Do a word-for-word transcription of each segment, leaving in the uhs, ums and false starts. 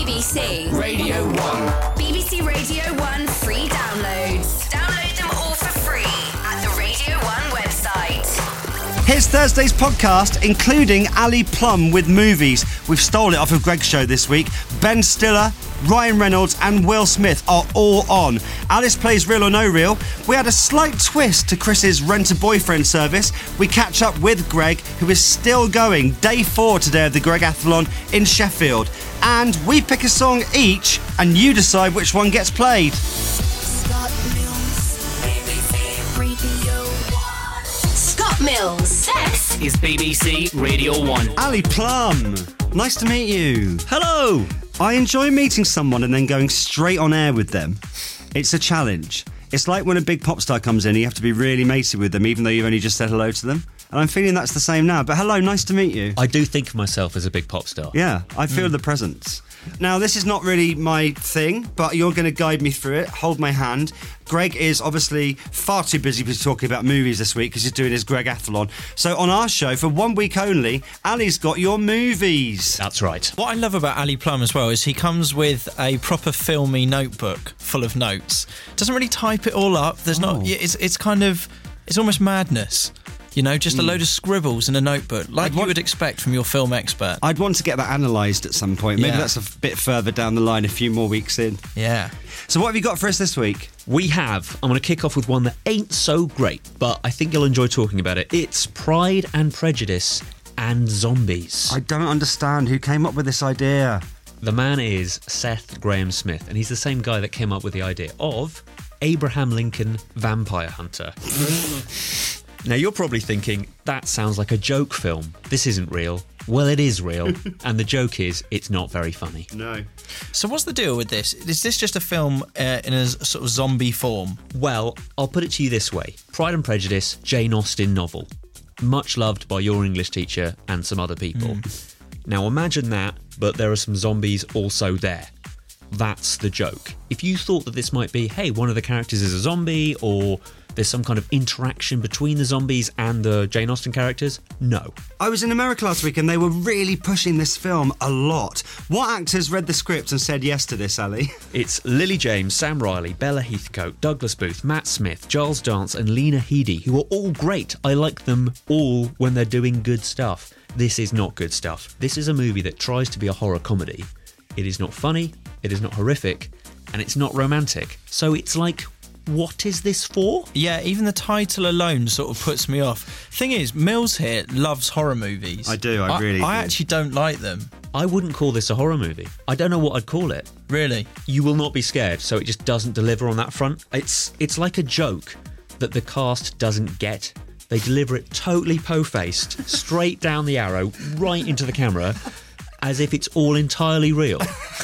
B C Radio one. B B C Radio one free downloads. Download them all for free at the Radio one website. Here's Thursday's podcast, including Ali Plumb with movies. We've stole it off of Greg's show this week. Ben Stiller, Ryan Reynolds and Will Smith are all on. Alice plays Real or No Real. We had a slight twist to Chris's Rent-A-Boyfriend service. We catch up with Greg, who is still going. Day four today of the Gregathlon in Sheffield. And we pick a song each, and you decide which one gets played. Scott Mills, B B C Radio one. Scott Mills. Next Is B B C Radio one. Ali Plumb, nice to meet you. Hello! I enjoy meeting someone and then going straight on air with them. It's a challenge. It's like when a big pop star comes in, you have to be really matey with them, even though you've only just said hello to them. And I'm feeling that's the same now. But hello, nice to meet you. I do think of myself as a big pop star. Yeah, I feel mm. the presence. Now, this is not really my thing, but you're going to guide me through it. Hold my hand. Greg is obviously far too busy to be talking about movies this week because he's doing his Gregathlon. So on our show, for one week only, Ali's got your movies. That's right. What I love about Ali Plumb as well is he comes with a proper filmy notebook full of notes. Doesn't really type it all up. There's Oh. not. It's it's kind of it's almost madness. You know, just a load of scribbles in a notebook, like you would expect from your film expert. I'd want to get that analysed at some point. Maybe Yeah. that's a f- bit further down the line, a few more weeks in. Yeah. So what have you got for us this week? We have. I'm going to kick off with one that ain't so great, but I think you'll enjoy talking about it. It's Pride and Prejudice and Zombies. I don't understand who came up with this idea. The man is Seth Graham Smith, and he's the same guy that came up with the idea of Abraham Lincoln Vampire Hunter. Now, you're probably thinking, that sounds like a joke film. This isn't real. Well, it is real, and the joke is, it's not very funny. No. So what's the deal with this? Is this just a film uh, in a s- sort of zombie form? Well, I'll put it to you this way. Pride and Prejudice, Jane Austen novel. Much loved by your English teacher and some other people. Mm. Now, imagine that, but there are some zombies also there. That's the joke. If you thought that this might be, hey, one of the characters is a zombie, or there's some kind of interaction between the zombies and the Jane Austen characters, no. I was in America last week and they were really pushing this film a lot. What actors read the script and said yes to this, Ali? It's Lily James, Sam Riley, Bella Heathcote, Douglas Booth, Matt Smith, Giles Dance and Lena Headey, who are all great. I like them all when they're doing good stuff. This is not good stuff. This is a movie that tries to be a horror comedy. It is not funny, it is not horrific, and it's not romantic. So it's like, what is this for? Yeah, even the title alone sort of puts me off. Thing is, Mills here loves horror movies. I do, I really I do. actually don't like them. I wouldn't call this a horror movie. I don't know what I'd call it. Really? You will not be scared, so it just doesn't deliver on that front. It's it's like a joke that the cast doesn't get. They deliver it totally po-faced, straight down the arrow, right into the camera, as if it's all entirely real.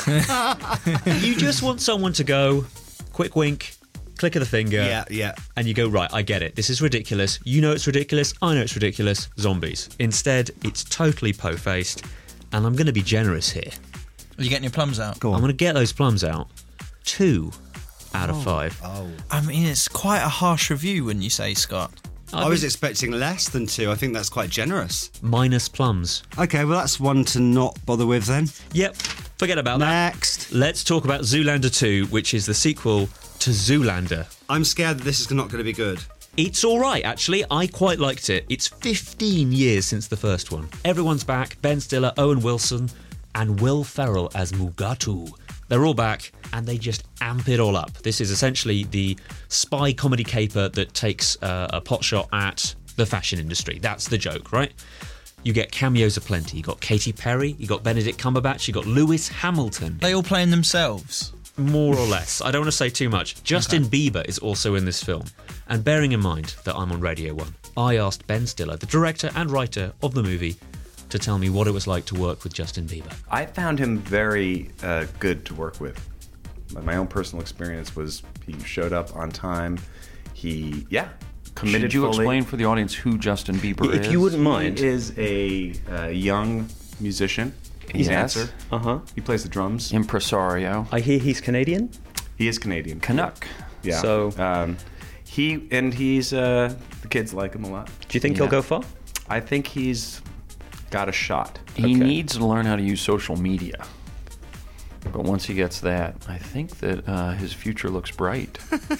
You just want someone to go, quick wink, click of the finger, Yeah, yeah. and you go, right, I get it. This is ridiculous. You know it's ridiculous. I know it's ridiculous. Zombies. Instead, it's totally po-faced, and I'm going to be generous here. Are you getting your plums out? Go I'm on. going to get those plums out. Two out of five. Oh. I mean, it's quite a harsh review, wouldn't you say, Scott? I was expecting less than two. I think that's quite generous. Minus plums. Okay, well, that's one to not bother with then. Yep, forget about that. Next. Let's talk about Zoolander two, which is the sequel to Zoolander. I'm scared that this is not going to be good. It's all right, actually. I quite liked it. It's fifteen years since the first one. Everyone's back. Ben Stiller, Owen Wilson, and Will Ferrell as Mugatu. They're all back, and they just amp it all up. This is essentially the spy comedy caper that takes uh, a pot shot at the fashion industry. That's the joke, right? You get cameos aplenty. You got Katy Perry, you got Benedict Cumberbatch, you got Lewis Hamilton. They all playing themselves? More or less. I don't want to say too much. Justin okay. Bieber is also in this film. And bearing in mind that I'm on Radio one, I asked Ben Stiller, the director and writer of the movie, to tell me what it was like to work with Justin Bieber. I found him very uh, good to work with. My own personal experience was he showed up on time. He, yeah, committed Should you fully. explain for the audience who Justin Bieber if is? you wouldn't mind. He is a uh, young musician. He's Yes. an dancer. Uh-huh. He plays the drums. Impresario. I hear he's Canadian. He is Canadian. Canuck. Yeah. So- um, he and he's uh, the kids like him a lot. Do you think Yeah. he'll go far? I think he's got a shot. He Okay. needs to learn how to use social media. But once he gets that, I think that uh, his future looks bright.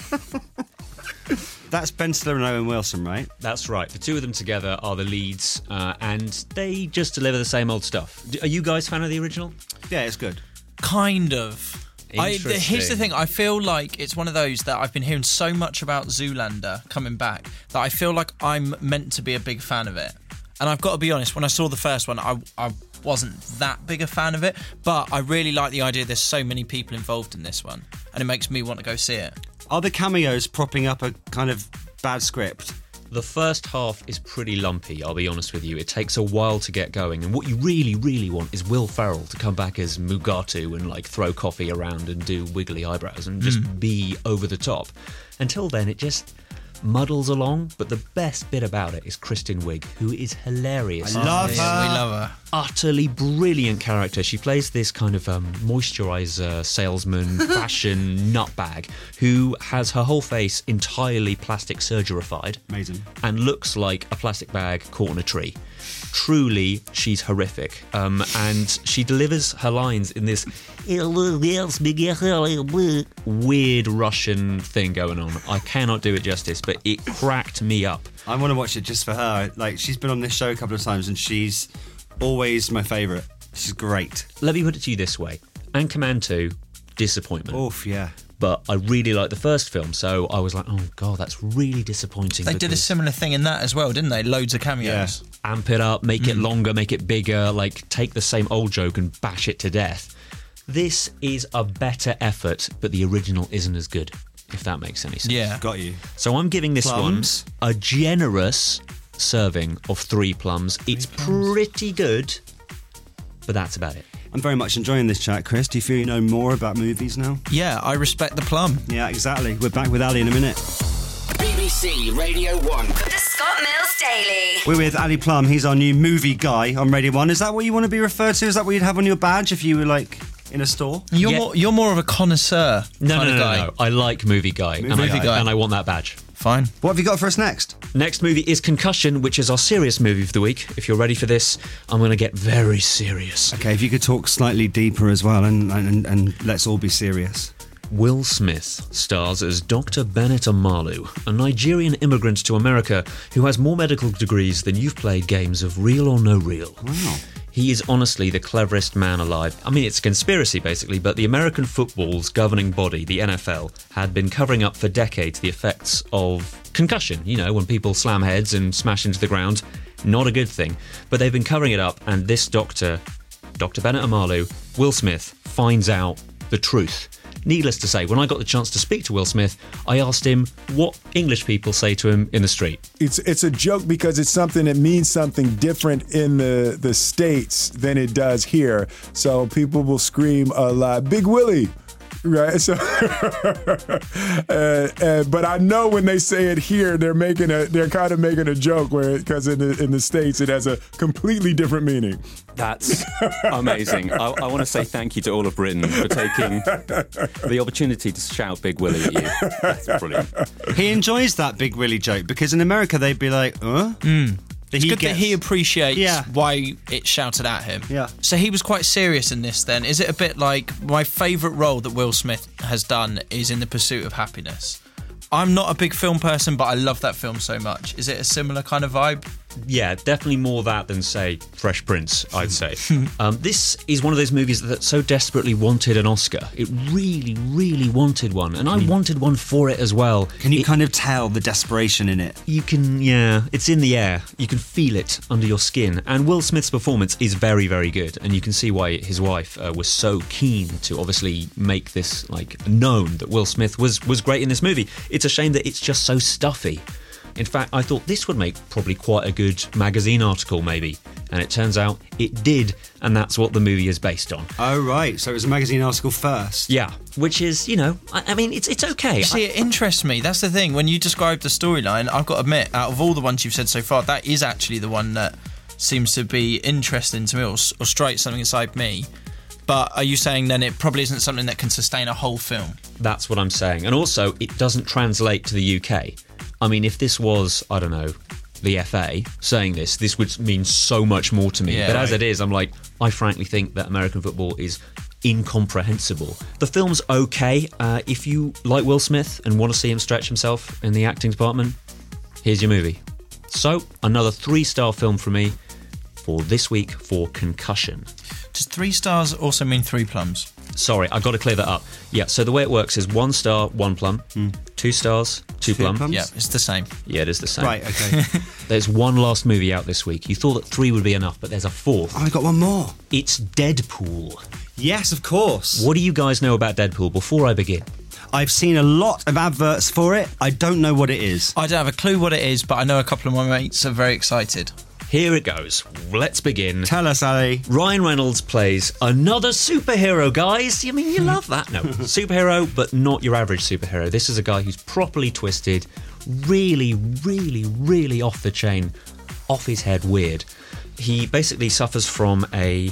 That's Ben Stiller and Owen Wilson, right? That's right. The two of them together are the leads, uh, and they just deliver the same old stuff. D- Are you guys fan of the original? Yeah, it's good. Kind of. I, the, here's the Interesting. thing. I feel like it's one of those that I've been hearing so much about Zoolander coming back that I feel like I'm meant to be a big fan of it. And I've got to be honest, when I saw the first one, I, I wasn't that big a fan of it. But I really like the idea there's so many people involved in this one. And it makes me want to go see it. Are the cameos propping up a kind of bad script? The first half is pretty lumpy, I'll be honest with you. It takes a while to get going, and what you really, really want is Will Ferrell to come back as Mugatu and like throw coffee around and do wiggly eyebrows and just Mm. be over the top. Until then, it just muddles along, but the best bit about it is Kristen Wiig, who is hilarious. I love Yeah, her. we love her. Utterly brilliant character. She plays this kind of um, moisturizer salesman, fashion nutbag who has her whole face entirely plastic surgerified. Amazing. And looks like a plastic bag caught on a tree. Truly, she's horrific. Um, and she delivers her lines in this weird Russian thing going on. I cannot do it justice, but it cracked me up. I want to watch it just for her. Like, she's been on this show a couple of times and she's always my favourite. She's great. Let me put it to you this way. Anchorman two, disappointment. Oof, yeah. But I really liked the first film, so I was like, oh god, that's really disappointing. They did a because similar thing in that as well, didn't they? Loads of cameos. amp it up, make it longer, make it bigger, like take the same old joke and bash it to death. This is a better effort, but the original isn't as good, if that makes any sense. Yeah. Got you. So I'm giving this Plums? one a generous serving of three plums. It's pretty good, but that's about it. I'm very much enjoying this chat, Chris. Do you feel you know more about movies now? Yeah, I respect the plum. Yeah, exactly. We're back with Ali in a minute. B B C Radio one. The Scott Mills Daily. We're with Ali Plum. He's our new movie guy on Radio one. Is that what you want to be referred to? Is that what you'd have on your badge if you were, like, in a store? You're Yeah. more you're more of a connoisseur No, kind no, of no, guy. no, no. I like movie guy, and, Movie I, guy. and I want that badge. Fine. What have you got for us next? Next movie is Concussion, which is our serious movie of the week. If you're ready for this, I'm going to get very serious. Okay, if you could talk slightly deeper as well, and, and, and let's all be serious. Will Smith stars as Doctor Bennett Amalu, a Nigerian immigrant to America who has more medical degrees than you've played games of Real or No Real. Wow. He is honestly the cleverest man alive. I mean, it's a conspiracy, basically, but the American football's governing body, the N F L, had been covering up for decades the effects of concussion. You know, when people slam heads and smash into the ground. Not a good thing. But they've been covering it up, and this doctor, Doctor Bennett Amalu, Will Smith, finds out the truth. Needless to say, when I got the chance to speak to Will Smith, I asked him what English people say to him in the street. It's it's a joke because it's something that means something different in the, the States than it does here. So people will scream a lot, Big Willie, right? So, uh, uh, but I know when they say it here, they're making a they're kind of making a joke where because in the in the States it has a completely different meaning. That's amazing. I, I want to say thank you to all of Britain for taking the opportunity to shout Big Willie at you. That's brilliant. He enjoys that Big Willie joke because in America they'd be like, huh? Mm. It's He good gets- that he appreciates Yeah. why it's shouted at him. Yeah. So he was quite serious in this then. Is it a bit like my favourite role that Will Smith has done is in The Pursuit of Happiness? I'm not a big film person, but I love that film so much. Is it a similar kind of vibe? Yeah, definitely more that than, say, Fresh Prince, I'd say. um, this is one of those movies that so desperately wanted an Oscar. It really, really wanted one, and I wanted one for it as well. Can you It- kind of tell the desperation in it? You can, yeah, it's in the air. You can feel it under your skin. And Will Smith's performance is very, very good. And you can see why his wife uh, was so keen to obviously make this, like, known that Will Smith was, was great in this movie. It's a shame that it's just so stuffy. In fact, I thought this would make probably quite a good magazine article, maybe. And it turns out it did, and that's what the movie is based on. Oh, right. So it was a magazine article first. Yeah, which is, you know, I, I mean, it's it's okay. You see, it interests me. That's the thing. When you describe the storyline, I've got to admit, out of all the ones you've said so far, that is actually the one that seems to be interesting to me or, or strike something inside me. But are you saying then it probably isn't something that can sustain a whole film? That's what I'm saying. And also, it doesn't translate to the U K. I mean, if this was, I don't know, the F A saying this, this would mean so much more to me. Yeah, but as right. it is, I'm like, I frankly think that American football is incomprehensible. The film's okay. Uh, if you like Will Smith and want to see him stretch himself in the acting department, here's your movie. So, another three-star film from me for this week for Concussion. Does three stars also mean three plums? Sorry, I got to clear that up. Yeah, so the way it works is one star, one plum. Mm. Two stars, two, two plum. plums? Yeah, it's the same. Yeah, it is the same. Right, okay. There's one last movie out this week. You thought that three would be enough, but there's a fourth. Oh, I got one more. It's Deadpool. Yes, of course. What do you guys know about Deadpool before I begin? I've seen a lot of adverts for it. I don't know what it is. I don't have a clue what it is, but I know a couple of my mates are very excited. Here it goes. Let's begin. Tell us, Ali. Ryan Reynolds plays another superhero, guys. I mean, you love that. No, superhero, but not your average superhero. This is a guy who's properly twisted, really, really, really off the chain, off his head weird. He basically suffers from a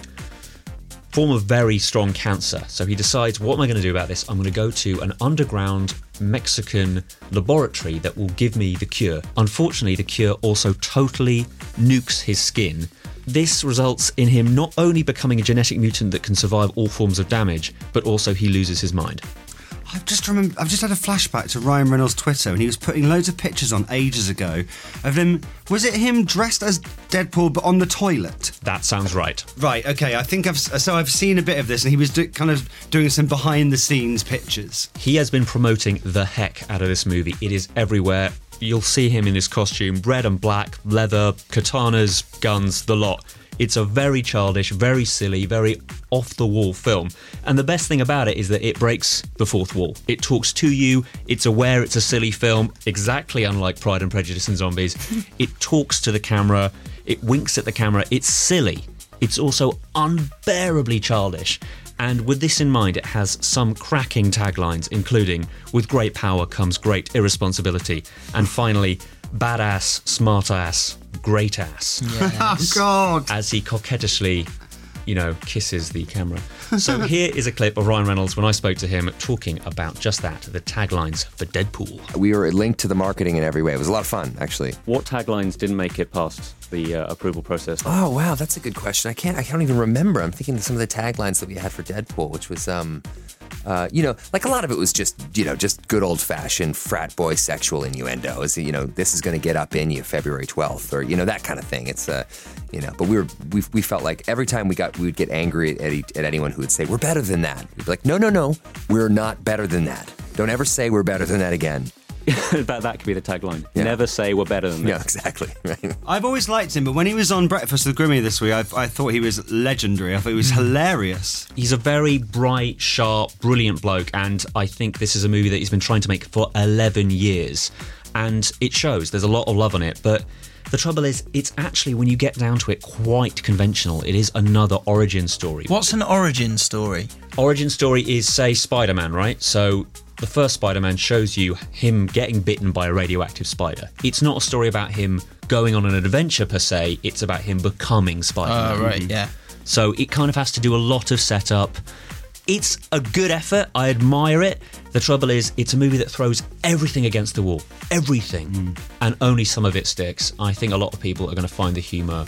form of very strong cancer. So he decides, what am I going to do about this? I'm going to go to an underground Mexican laboratory that will give me the cure. Unfortunately, the cure also totally nukes his skin. This results in him not only becoming a genetic mutant that can survive all forms of damage, but also he loses his mind. I've just remember, I've just had a flashback to Ryan Reynolds' Twitter, and he was putting loads of pictures on ages ago of him. Was it him dressed as Deadpool but on the toilet? That sounds right. Right. Okay. I think I've so I've seen a bit of this, and he was do, kind of doing some behind-the-scenes pictures. He has been promoting the heck out of this movie. It is everywhere. You'll see him in his costume, red and black, leather, katanas, guns, the lot. It's a very childish, very silly, very off-the-wall film. And the best thing about it is that it breaks the fourth wall. It talks to you, it's aware it's a silly film, exactly unlike Pride and Prejudice and Zombies. It talks to the camera, it winks at the camera, it's silly. It's also unbearably childish. And with this in mind, it has some cracking taglines, including, with great power comes great irresponsibility. And finally, badass, smart ass, great ass. Yes. Oh, God. As he coquettishly, you know, kisses the camera. So here is a clip of Ryan Reynolds when I spoke to him talking about just that, the taglines for Deadpool. We were linked to the marketing in every way. It was a lot of fun, actually. What taglines didn't make it past the uh, approval process? Oh, wow, that's a good question. I can't, I can't even remember. I'm thinking of some of the taglines that we had for Deadpool, which was, um, uh, you know, like a lot of it was just, you know, just good old-fashioned frat boy sexual innuendo. Is, you know, this is going to get up in you February twelfth, or, you know, that kind of thing. It's, uh, you know, but we were, we, we felt like every time we got, we would get angry at, at anyone who would say, we're better than that. We'd be like, no, no, no, we're not better than that. Don't ever say we're better than that again. that, that could be the tagline. Yeah. Never say we're better than this. Yeah, exactly. Right. I've always liked him, but when he was on Breakfast with Grimmy this week, I, I thought he was legendary. I thought he was hilarious. He's a very bright, sharp, brilliant bloke, and I think this is a movie that he's been trying to make for eleven years. And it shows. There's a lot of love on it, but the trouble is, it's actually, when you get down to it, quite conventional. It is another origin story. What's an origin story? Origin story is, say, Spider-Man, right? So the first Spider-Man shows you him getting bitten by a radioactive spider. It's not a story about him going on an adventure per se, it's about him becoming Spider-Man. Oh, right, yeah. So it kind of has to do a lot of setup. It's a good effort, I admire it. The trouble is, it's a movie that throws everything against the wall. Everything. Mm. And only some of it sticks. I think a lot of people are going to find the humour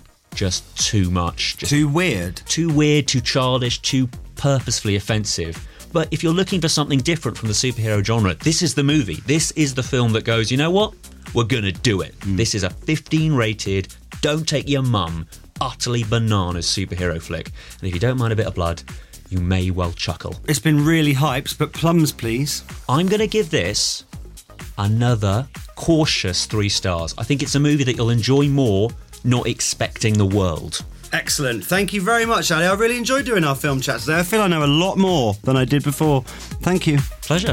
just too much. Just too weird. Too weird, too childish, too purposefully offensive. But if you're looking for something different from the superhero genre, this is the movie. This is the film that goes, you know what? We're going to do it. Mm. This is a fifteen rated, don't take your mum, utterly bananas superhero flick. And if you don't mind a bit of blood, you may well chuckle. It's been really hyped, but plums, please. I'm going to give this another cautious three stars. I think it's a movie that you'll enjoy more, not expecting the world. Excellent. Thank you very much, Ali. I really enjoyed doing our film chats today. I feel I know a lot more than I did before. Thank you. Pleasure.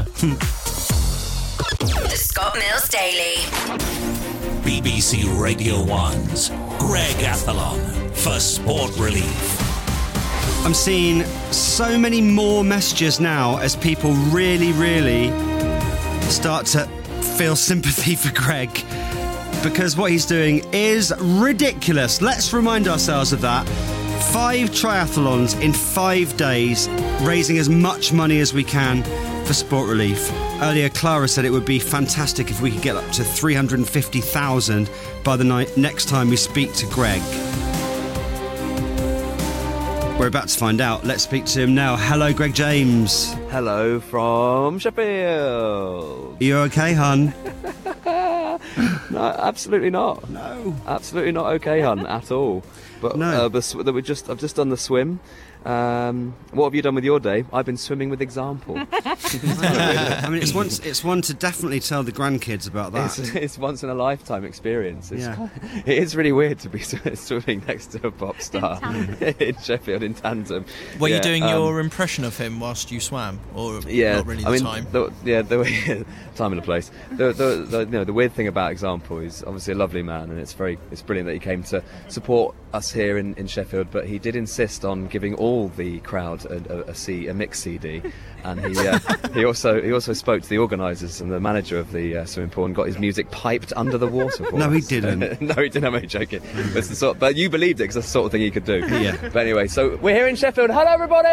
The Scott Mills Daily. B B C Radio one's Greg Athlon for Sport Relief. I'm seeing so many more messages now as people really, really start to feel sympathy for Greg, because what he's doing is ridiculous. Let's remind ourselves of that. Five triathlons in five days, raising as much money as we can for Sport Relief. Earlier, Clara said it would be fantastic if we could get up to three hundred fifty thousand by the night next time we speak to Greg. We're about to find out. Let's speak to him now. Hello, Greg James. Hello from Sheffield. Are you okay, hun? No, absolutely not. No, absolutely not okay, hun, at all. But No. uh, the sw- that we just I've just done the swim. Um, what have you done with your day? I've been swimming with example. I mean, it's one, it's one to definitely tell the grandkids about that. It's, it's once in a lifetime experience. It's Yeah. kind of- it is really weird to be sw- swimming next to a pop star in Sheffield in tandem. Were Yeah, you doing um, your impression of him whilst you swam, or Yeah, not really the I mean, time? The, yeah, the time and the place. The, the, the, you know, the weird thing about Example is obviously a lovely man, and it's very, it's brilliant that he came to support us here in, in Sheffield. But he did insist on giving all the crowd a, a, a, C, a mix C D, and he uh, he also he also spoke to the organisers and the manager of the uh, swimming pool and got his music piped under the water. For No, he us. didn't. No, he didn't. I'm only joking. That's the sort, but you believed it because that's the sort of thing he could do. Yeah. But anyway, so we're here in Sheffield. Hello, everybody.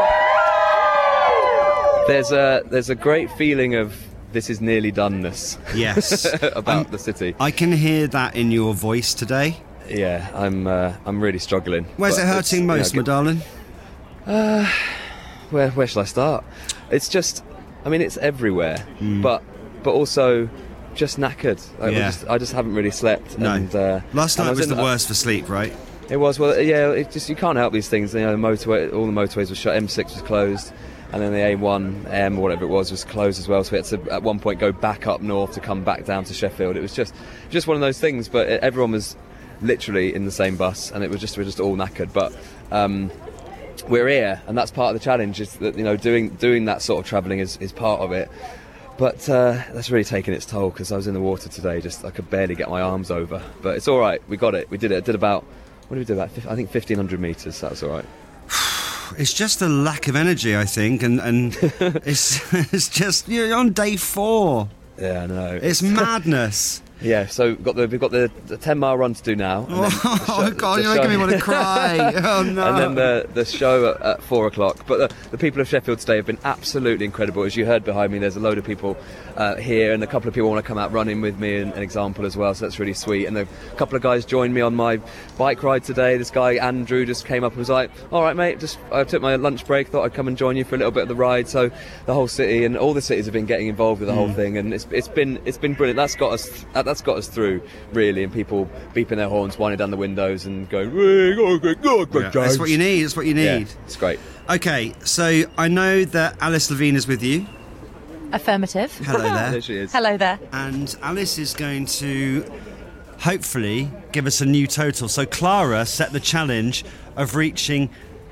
There's a there's a great feeling of this is nearly doneness. Yes. about the city. I can hear that in your voice today. Yeah, I'm uh, I'm really struggling. Where's But it it's- hurting most, you my know, darling? Uh, where where shall I start? It's just, I mean, it's everywhere, but but also just knackered. Like, we're Yeah. just, I just haven't really slept. No. And, uh, Last and I night was in the worst for sleep, right? It was. Well, yeah. It just, you can't help these things. You know, the motorway, all the motorways were shut. M six was closed, and then the A one M or whatever it was was closed as well. So we had to at one point go back up north to come back down to Sheffield. It was just just one of those things. But it, everyone was literally in the same bus, and it was just we were just all knackered. But um, we're here, and that's part of the challenge. Is that, you know, doing doing that sort of travelling is, is part of it. But uh, that's really taken its toll, because I was in the water today, just I could barely get my arms over. But it's all right. We got it. We did it. I did about what did we do? About fif- I think fifteen hundred metres. That was all right. It's just a lack of energy, I think, and, and it's it's just you're on day four. Yeah, I know. It's madness. Yeah, so we've got the we've got the, the ten mile run to do now. and then the Oh, God, you're making me want to cry. Oh, no. And then the the show at, at four o'clock. But the, the people of Sheffield today have been absolutely incredible. As you heard behind me, there's a load of people uh, here, and a couple of people want to come out running with me, and an example as well. So that's really sweet. And a couple of guys joined me on my bike ride today. This guy Andrew just came up and was like, "All right, mate, just I took my lunch break. Thought I'd come and join you for a little bit of the ride." So the whole city and all the cities have been getting involved with the whole Mm. thing, and it's it's been it's been brilliant. That's got us that's got us through. Really, and people beeping their horns, winding down the windows, and going, "Hey, go, go, go, go, Yeah, that's what you need. That's what you need. Yeah, it's great. Okay, so I know that Alice Levine is with you. Affirmative. Hello there. There she is. Hello there. And Alice is going to hopefully give us a new total. So Clara set the challenge of reaching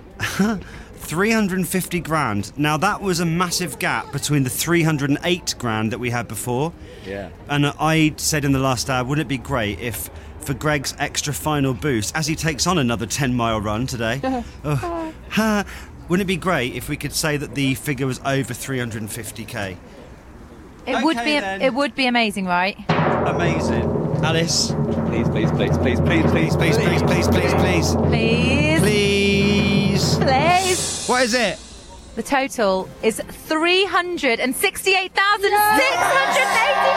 three hundred fifty grand. Now that was a massive gap between the three hundred eight grand that we had before. Yeah. And I said in the last hour, wouldn't it be great if, for Greg's extra final boost, as he takes on another ten mile run today, oh, ha, wouldn't it be great if we could say that the figure was over three hundred fifty k? It would Okay, be. then. It would be amazing, right? Amazing. Alice. Please, please, please, please, please, please, Please, please, please, please, please. Please. Please. Please. What is it? The total is three hundred and sixty-eight thousand six hundred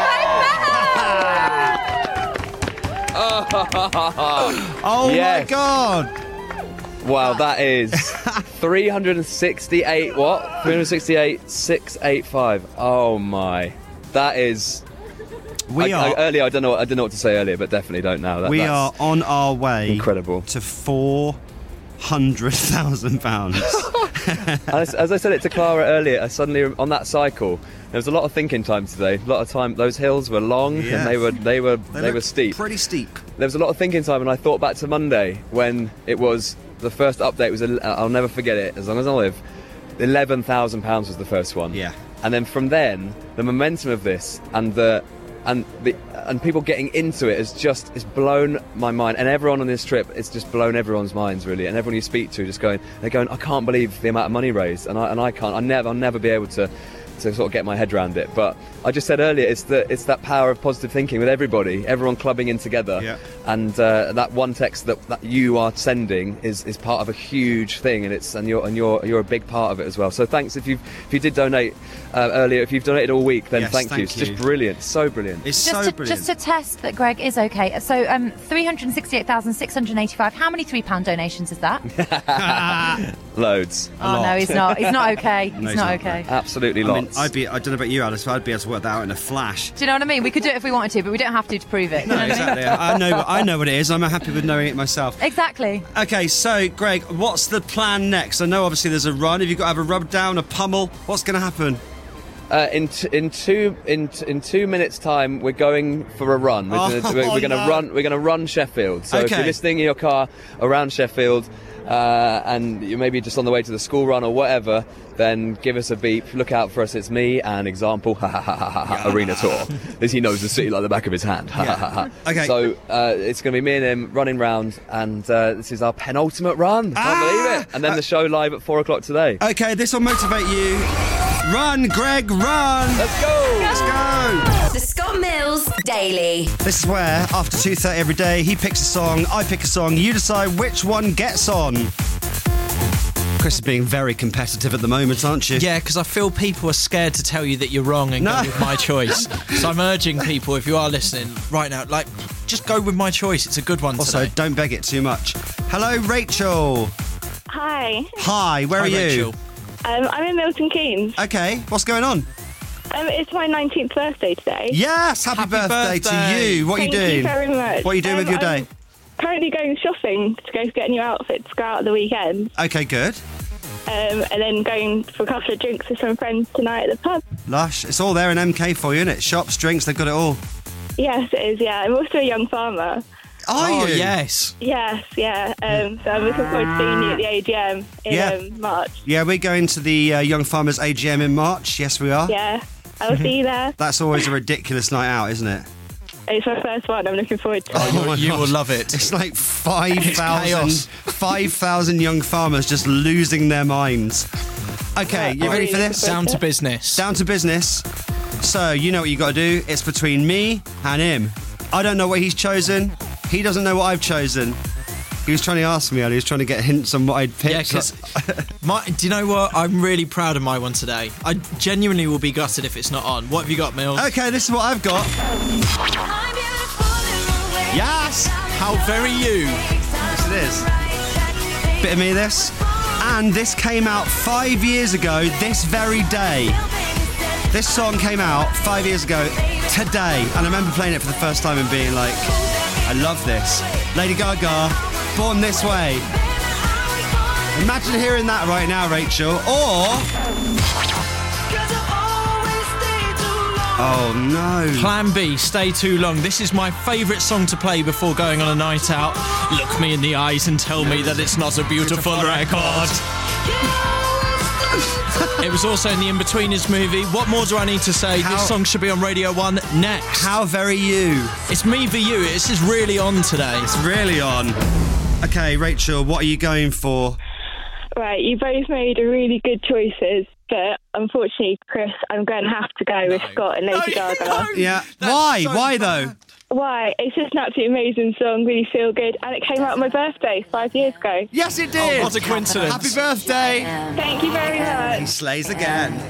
eighty-five pounds. Oh Yes. my God. Wow, that is three hundred sixty-eight. What? three hundred sixty-eight, six eighty-five. Oh my, that is. We I, are. I, earlier, I don't know. I don't know what to say earlier, but definitely don't now. That, we that's are on our way. incredible. To four hundred thousand pounds. as, as I said it to Clara earlier, I suddenly on that cycle, there was a lot of thinking time today. A lot of time. Those hills were long Yes. and they were they were They they, were look steep. Pretty steep. There was a lot of thinking time, and I thought back to Monday when it was the first update was. I'll never forget it as long as I live. Eleven thousand pounds was the first one. Yeah. And then from then, the momentum of this and the and the and people getting into it has just it's blown my mind. And everyone on this trip, it's just blown everyone's minds really. And everyone you speak to, just going, they're going, I can't believe the amount of money raised, and I and I can't. I never, I'll never be able to to sort of get my head around it. But I just said earlier, it's the it's that power of positive thinking with everybody, everyone clubbing in together, Yeah. and uh, that one text that, that you are sending is, is part of a huge thing, and it's and you're and you're you're a big part of it as well. So thanks if you if you did donate uh, earlier, if you've donated all week, then Yes, thank, thank you. It's you. just brilliant, so brilliant. It's Just, so to, brilliant. just to test that Greg is okay. So, um, three hundred sixty-eight thousand six hundred eighty-five. How many three pound donations is that? Loads. Oh no, he's not. He's not okay. He's No, he's not not. okay. Absolutely I mean, lots. I'd be. I don't know about you, Alice, but I'd be able to work that out in a flash. Do you know what I mean? We could do it if we wanted to, but we don't have to to prove it. Do you No, know what I mean? exactly. I know. I know what it is. I'm happy with knowing it myself. Exactly. Okay, so Greg, what's the plan next? I know obviously there's a run. Have you got to have a rub down, a pummel? What's going to happen? Uh, in t- in two in t- in two minutes' time, we're going for a run. We're Oh, gonna, we're, we're gonna no. run. We're gonna run Sheffield. So if Okay. you're listening in your car around Sheffield, uh, and you're maybe just on the way to the school run or whatever, then give us a beep. Look out for us. It's me and Example ha, ha, ha, ha, ha, ha, Arena Tour. As he knows the city like the back of his hand. Ha, ha, ha, ha. Okay. So uh, it's gonna be me and him running round, and uh, this is our penultimate run. Can't Ah! believe it. And then the show live at four o'clock today. Okay, this will motivate you. Run, Greg, run! Let's go! Let's go! The Scott Mills Daily. This is where, after two thirty every day, he picks a song, I pick a song, you decide which one gets on. Chris is being very competitive at the moment, aren't you? Yeah, because I feel people are scared to tell you that you're wrong and No. go with my choice. So I'm urging people, if you are listening right now, like, just go with my choice. It's a good one Also, today. don't beg it too much. Hello, Rachel. Hi, Hi, where Hi, are you? Rachel. um, I'm in Milton Keynes. Okay, what's going on? Um, it's my nineteenth birthday today. Yes, happy, Happy birthday, to birthday. you. What are you Thank doing? you very much. What are you doing Um, with your I'm day? Currently going shopping to go get a new outfit to go out at the weekend, Okay, good. um, and then going for a couple of drinks with some friends tonight at the pub. Lush. It's all there in M K for you, isn't it? Shops, drinks, they've got it all. Yes, it is. Yeah, I'm also a young farmer. Are oh, you? yes. Yes, yeah. Um, so I'm looking forward to seeing you at the A G M in Yeah. um, March. Yeah, we're going to the uh, Young Farmers A G M in March. Yes, we are. Yeah, I'll see you there. That's always a ridiculous night out, isn't it? It's my first one. I'm looking forward to it. Oh my You will gosh. love it. It's like five thousand chaos. five thousand young farmers just losing their minds. Okay, you ready for this? Down to business. Down to business. So, you know what you got to do. It's between me and him. I don't know what he's chosen. He doesn't know what I've chosen. He was trying to ask me, and he was trying to get hints on what I'd picked. Yeah, because do you know what? I'm really proud of my one today. I genuinely will be gutted if it's not on. What have you got, Mills? Okay, this is what I've got. Yes! How very you. Yes, it is. Bit of me, this. And this came out five years ago, this very day. This song came out five years ago today. And I remember playing it for the first time and being like, I love this. Lady Gaga, Born This Way. Imagine hearing that right now, Rachel. Or... Oh, no. Plan B, Stay Too Long. This is my favourite song to play before going on a night out. Look me in the eyes and tell me that it's not a beautiful record. It was also in the In-Betweeners movie. What more do I need to say? How- This song should be on Radio one next. How very you. It's me for you. This is really on today. It's really on. Okay, Rachel, what are you going for? Right, you both made really good choices, but unfortunately, Chris, I'm going to have to go with Scott and Lady Gaga. Yeah. Why? so Why, though? Why? It's just an absolutely amazing song, really feel good, and it came out on my birthday five years ago. Yes, it did. Oh, what a coincidence. Happy birthday. Thank you very He much. slays again.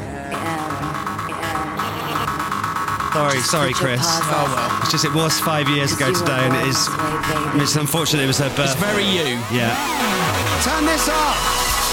Sorry, sorry, Chris. Oh, well. It's just it was five years ago today, and it is. It's unfortunate it was her birthday. It's very you. Yeah. Turn this up.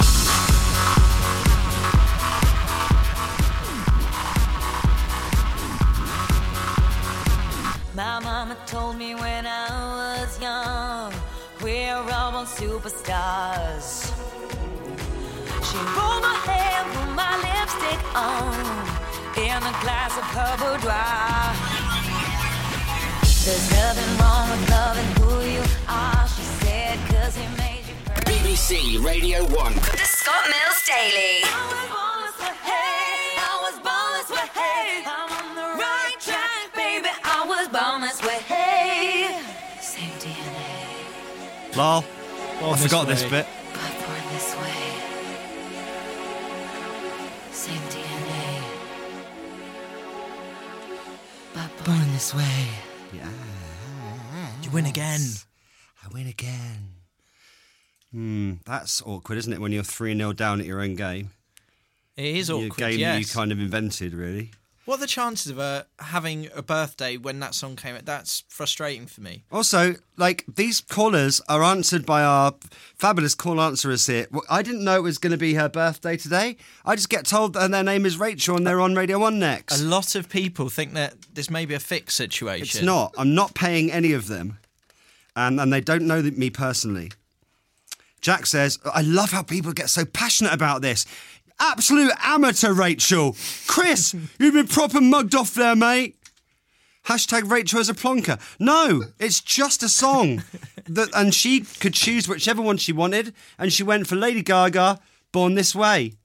My mama told me when I was young, we're all born superstars. She rolled my hair, put my lipstick on, in a glass of her boudoir. There's nothing wrong with loving who you are, she said, cause he made you perfect. B B C Radio one. The Scott Mills Daily. I was born this way, hey, I was born this way, hey, I'm on the right track, baby, I was born this way, hey. Same D N A, Lol. Born I this forgot way. this bit. but born this way. Same D N A, Born this way. Yeah. You win again. I win again. Hmm, that's awkward, isn't it, when you're three nil down at your own game? It is Your awkward, game yes. that you kind of invented, really. What are the chances of her having a birthday when that song came out? That's frustrating for me. Also, like, these callers are answered by our fabulous call answerers here. Well, I didn't know it was going to be her birthday today. I just get told that their name is Rachel and they're on Radio one next. A lot of people think that this may be a fixed situation. It's not. I'm not paying any of them. And, and they don't know me personally. Jack says, I love how people get so passionate about this. Absolute amateur, Rachel. Chris, you've been proper mugged off there, mate. Hashtag Rachel as a plonker. No, it's just a song. that, and she could choose whichever one she wanted, and she went for Lady Gaga, Born This Way.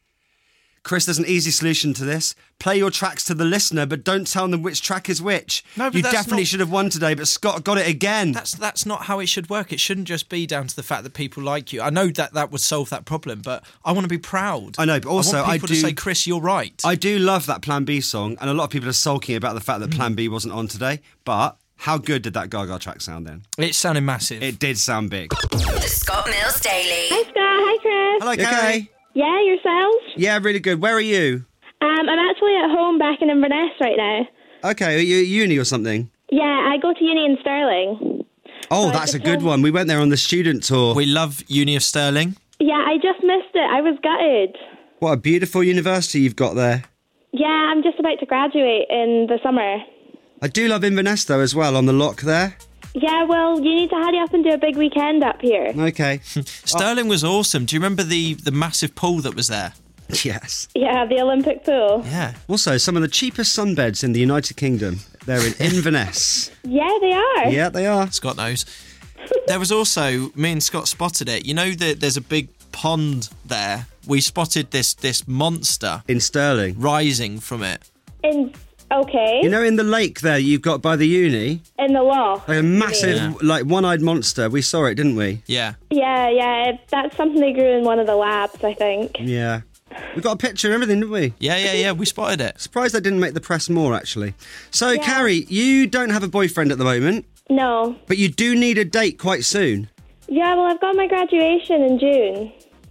Chris, there's an easy solution to this. Play your tracks to the listener, but don't tell them which track is which. No, but you that's definitely not- should have won today, but Scott got it again. That's that's not how it should work. It shouldn't just be down to the fact that people like you. I know that that would solve that problem, but I want to be proud. I know, but also I want I people do to say, Chris, you're right. I do love that Plan B song, and a lot of people are sulking about the fact that Plan B wasn't on today. But how good did that Gaga track sound then? It sounded massive. It did sound big. The Scott Mills Daily. Hi, Scott. Hi, Chris. Hello, You Carrie. okay? Yeah, yourselves? Yeah, really good. Where are you? Um, I'm actually at home back in Inverness right now. Okay, are you at uni or something? Yeah, I go to uni in Stirling. Oh, So I that's a just good have- one. We went there on the student tour. We love Uni of Stirling. Yeah, I just missed it. I was gutted. What a beautiful university you've got there. Yeah, I'm just about to graduate in the summer. I do love Inverness though as well, on the lock there. Yeah, well, you need to hurry up and do a big weekend up here. Okay. Stirling was awesome. Do you remember the, the massive pool that was there? Yes. Yeah, the Olympic pool. Yeah. Also, some of the cheapest sunbeds in the United Kingdom. They're in Inverness. Yeah, they are. Yeah, they are. Scott knows. There was also, me and Scott spotted it. You know that there's a big pond there. We spotted this this monster in Stirling rising from it. In okay. You know, in the lake there you've got by the uni, In the loft. like a massive, Yeah. like one-eyed monster. We saw it, didn't we? Yeah. Yeah, yeah, that's something they grew in one of the labs, I think. Yeah. We got a picture and everything, didn't we? Yeah, yeah, yeah. We spotted it. Surprised they didn't make the press more, actually. So, Yeah. Carrie, you don't have a boyfriend at the moment, No. but you do need a date quite soon. Yeah, well, I've got my graduation in June.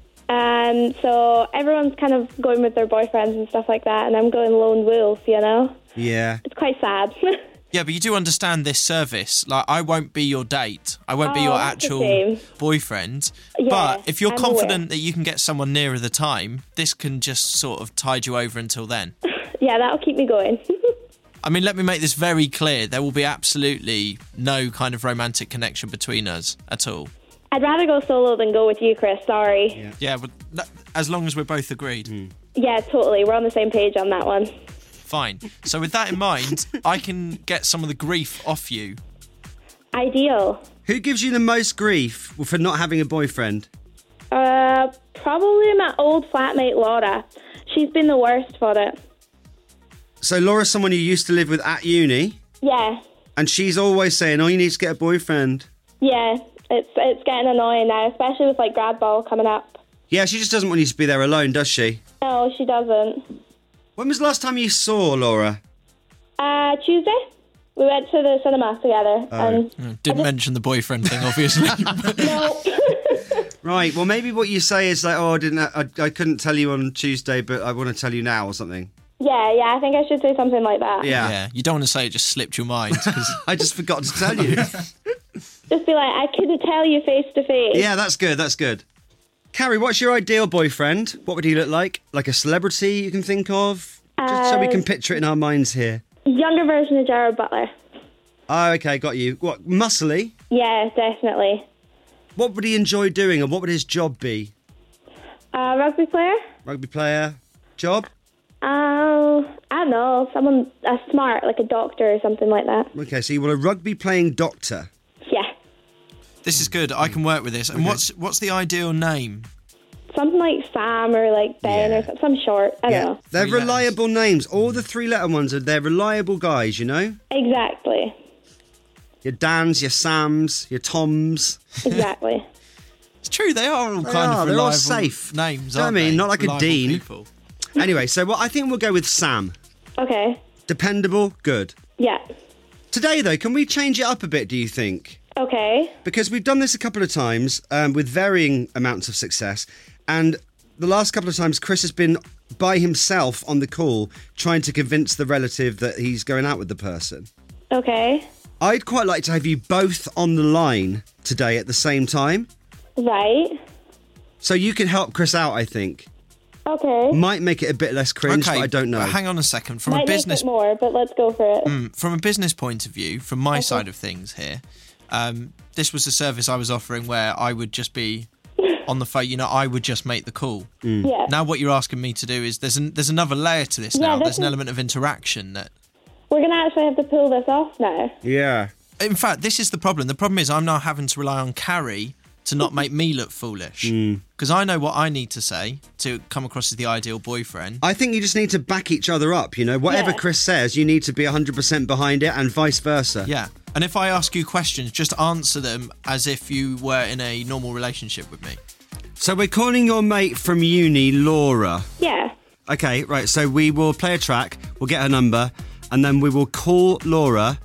Um, so everyone's kind of going with their boyfriends and stuff like that, and I'm going lone wolf, you know? Yeah. It's quite sad. Yeah, but you do understand this service. Like, I won't be your date. I won't be Oh, your that's a actual shame. boyfriend. Yeah, but if you're I'm confident aware. that you can get someone nearer the time, this can just sort of tide you over until then. Yeah, that'll keep me going. I mean, let me make this very clear. There will be absolutely no kind of romantic connection between us at all. I'd rather go solo than go with you, Chris. Sorry. Yeah, yeah but that, as long as we're both agreed. Yeah, totally. We're on the same page on that one. Fine. So with that in mind, I can get some of the grief off you. Ideal. Who gives you the most grief for not having a boyfriend? Uh, probably my old flatmate, Laura. She's been the worst for it. So, Laura's someone you used to live with at uni, Yeah. and she's always saying, oh, you need to get a boyfriend. Yeah. It's it's getting annoying now, especially with like grad ball coming up. Yeah, she just doesn't want you to be there alone, does she? No, she doesn't. When was the last time you saw Laura? Uh, Tuesday, we went to the cinema together. Oh. And Mm, Didn't mention the boyfriend thing, obviously. no. Right, well, maybe what you say is like, oh, I didn't, I, I couldn't tell you on Tuesday, but I want to tell you now or something. Yeah, yeah, I think I should say something like that. Yeah. Yeah, you don't want to say it just slipped your mind. 'cause- I just forgot to tell you. Just be like, I couldn't tell you face to face. Yeah, that's good, that's good. Carrie, what's your ideal boyfriend? What would he look like? Like a celebrity you can think of? Just so we can Um, picture it in our minds here. Younger version of Gerard Butler. Oh, okay, got you. What, muscly? Yeah, definitely. What would he enjoy doing and what would his job be? Uh, rugby player? Rugby player? Job? Uh, I don't know. Someone uh, smart, like a doctor or something like that. Okay, so you want a rugby playing doctor? Yeah. This is good. I can work with this. And what's what's the ideal name? Something like Sam or like Ben or some, some short. I don't know. They're reliable names. All the three letter ones are they're reliable guys, you know? Exactly. Your Dans, your Sams, your Toms. Exactly. It's true. They are all They kind are, of they're all reliable safe. names. Do you know what aren't I mean? they? Not like a Reliable dean. people. Anyway, so what I think we'll go with Sam. Okay. Dependable, good. Yeah. Today, though, can we change it up a bit, do you think? Okay. Because we've done this a couple of times um, with varying amounts of success, and the last couple of times Chris has been by himself on the call trying to convince the relative that he's going out with the person. Okay. I'd quite like to have you both on the line today at the same time. Right. So you can help Chris out, I think. Okay. Might make it a bit less cringe, Okay, but I don't know. but hang on a second. From Might a business make it more, but let's go for it. Mm, from a business point of view, from my side of things here, um, this was a service I was offering where I would just be on the phone. You know, I would just make the call. Mm. Yeah. Now, what you're asking me to do is there's an, there's another layer to this Yeah, now. this There's an is- element of interaction that. We're going to actually have to pull this off now. Yeah. In fact, this is the problem. The problem is I'm now having to rely on Carrie to not make me look foolish. Because I know what I need to say to come across as the ideal boyfriend. I think you just need to back each other up, you know? Whatever Yeah. Chris says, you need to be one hundred percent behind it and vice versa. Yeah. And if I ask you questions, just answer them as if you were in a normal relationship with me. So we're calling your mate from uni, Laura. Yeah. Okay, right, so we will play a track, we'll get her number, and then we will call Laura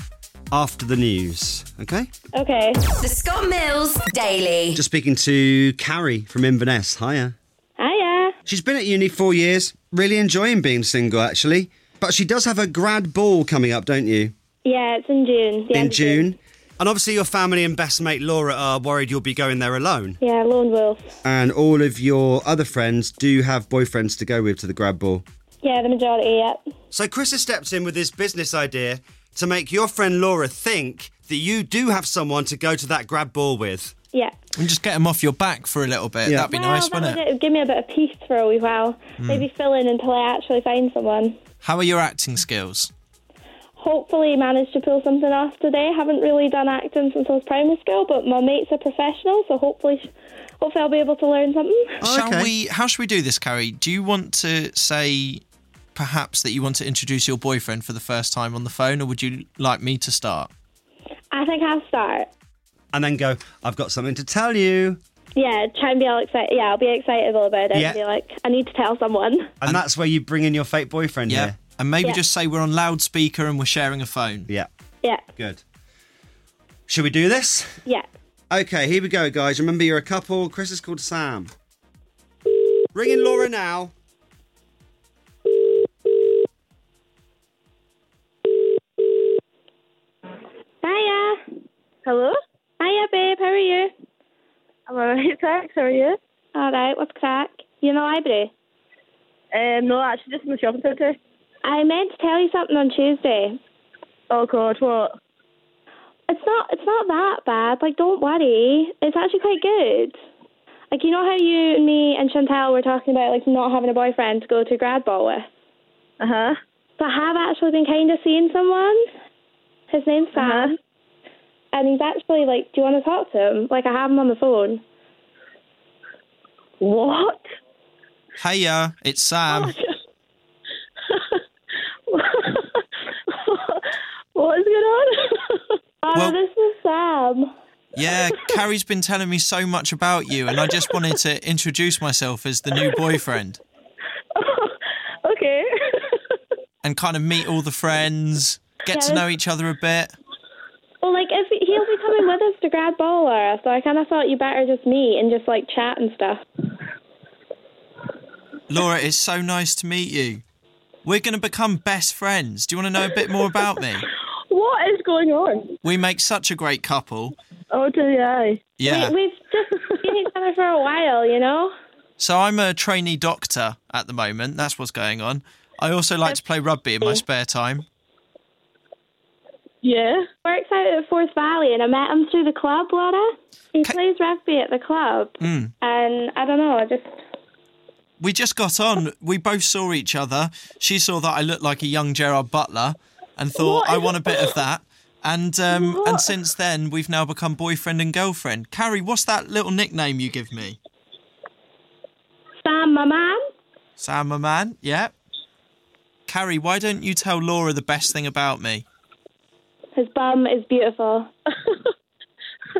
after the news, okay? Okay. The Scott Mills Daily. Just speaking to Carrie from Inverness. Hiya. Hiya. She's been at uni four years, really enjoying being single, actually. But she does have a grad ball coming up, don't you? Yeah, it's in June. The end In of June. And obviously your family and best mate Laura are worried you'll be going there alone. Yeah, lone wolf. And all of your other friends do have boyfriends to go with to the grad ball. Yeah, the majority, yeah. So Chris has stepped in with his business idea to make your friend Laura think that you do have someone to go to that grad ball with. Yeah. And just get them off your back for a little bit. Yeah. That'd be well, nice, that wouldn't would it? Give me a bit of peace for a wee while. Mm. Maybe fill in until I actually find someone. How are your acting skills? Hopefully managed to pull something off today. Haven't really done acting since I was primary school, but my mate's a professional, so hopefully hopefully I'll be able to learn something. Shall we? How should we do this, Carrie? Do you want to say perhaps that you want to introduce your boyfriend for the first time on the phone, or would you like me to start? I think I'll start. And then go, I've got something to tell you. Yeah, try and be all excited. Yeah, I'll be excitable about it. Yeah. And be like, I need to tell someone. And, that's where you bring in your fake boyfriend Yeah. here. And maybe Yeah. just say we're on loudspeaker and we're sharing a phone. Yeah. Yeah. Good. Should we do this? Yeah. Okay, here we go, guys. Remember, you're a couple. Chris is called Sam. Ring in Laura now. Hiya. Hello? Hiya, babe. How are you? I'm alright, thanks. How are you? Alright, what's crack? You know Ivory? Um, no, actually just in the shopping centre. I meant to tell you something on Tuesday. Oh God, what? It's not it's not that bad. Like, don't worry. It's actually quite good. Like, you know how you, me and Chantal were talking about, like, not having a boyfriend to go to grad ball with? Uh-huh. So I have actually been kind of seeing someone. His name's Sam. Uh-huh. And he's actually, like, do you want to talk to him? Like, I have him on the phone. What? Hiya, it's Sam. What is going on? Oh, Well- this is Sam. Yeah, Carrie's been telling me so much about you, and I just wanted to introduce myself as the new boyfriend Okay. and kind of meet all the friends, get to Yeah. know each other a bit. Well, like, if he'll be coming with us to grad ball, Laura, so I kind of thought you better just meet and just, like, chat and stuff. Laura, it's so nice to meet you. We're going to become best friends. Do you want to know a bit more about me? What is going on? We make such a great couple. Oh, do I? Yeah. We, we've just seen each other for a while, you know? So I'm a trainee doctor at the moment. That's what's going on. I also like to play rugby in my spare time. Yeah. Works out at Forth Valley, and I met him through the club, Laura. He plays rugby at the club, Mm. and I don't know, I just... We just got on. We both saw each other. She saw that I looked like a young Gerard Butler and thought, What? I want a bit of that. And um, What? and since then, we've now become boyfriend and girlfriend. Carrie, what's that little nickname you give me? Sam, my man? Sam, my man. Yeah. Carrie, why don't you tell Laura the best thing about me? His bum is beautiful.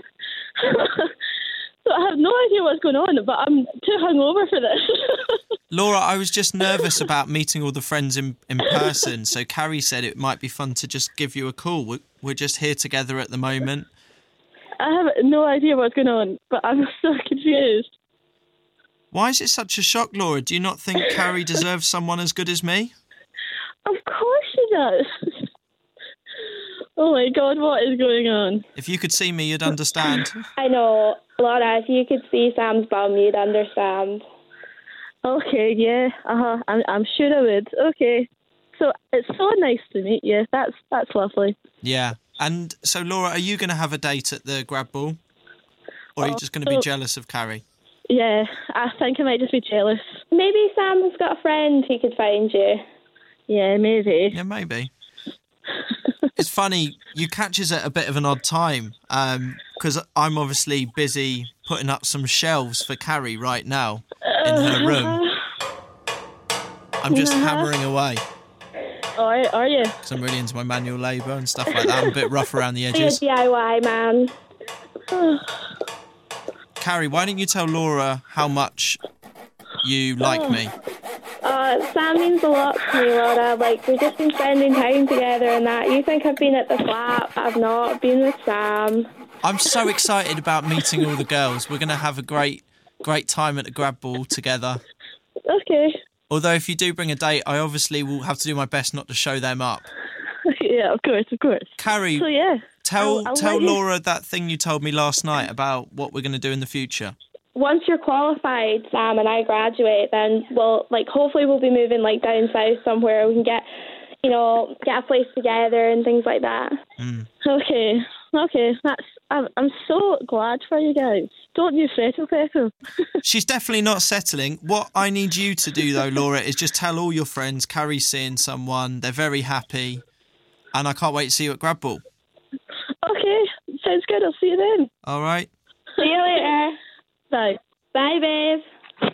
So I have no idea what's going on, but I'm too hungover for this. Laura, I was just nervous about meeting all the friends in, in person, so Carrie said it might be fun to just give you a call. We're, we're just here together at the moment. I have no idea what's going on, but I'm so confused. Why is it such a shock, Laura? Do you not think Carrie deserves someone as good as me? Of course she does. Oh my God, what is going on? If you could see me, you'd understand. I know, Laura, if you could see Sam's bum, you'd understand. Okay, yeah, uh-huh, I'm, I'm sure I would. Okay, so it's so nice to meet you. That's that's lovely. Yeah, and so Laura, are you going to have a date at the grab ball? Or are you Oh, just going to be so- jealous of Carrie? Yeah, I think I might just be jealous. Maybe Sam has got a friend who could find you. Yeah, maybe. Yeah, maybe. It's funny, you catch us at a bit of an odd time, because I'm obviously busy putting up some shelves for Carrie right now in her room. I'm just Uh-huh. hammering away. Are, are you? Because I'm really into my manual labour and stuff like that. I'm a bit rough around the You're a edges. D I Y man. Carrie, why don't you tell Laura how much you like me? Uh, Sam means a lot to me, Laura. Like, we've just been spending time together and that. You think I've been at the flat, but I've not. I've been with Sam. I'm so excited about meeting all the girls. We're going to have a great, great time at the grab ball together. Okay. Although if you do bring a date, I obviously will have to do my best not to show them up. Yeah, of course, of course. Carrie, So, yeah. tell I'll- I'll tell let you- Laura that thing you told me last night about what we're going to do in the future. Once you're qualified, Sam, and I graduate, then we'll, like, hopefully we'll be moving, like, down south somewhere. We can get, you know, get a place together and things like that. Mm. Okay, okay. That's. I'm, I'm so glad for you guys. Don't you settle, Petal. She's definitely not settling. What I need you to do, though, Laura, is just tell all your friends Carrie's seeing someone. They're very happy. And I can't wait to see you at grab ball. Okay, sounds good. I'll see you then. All right? See you later. Bye. Bye, babe.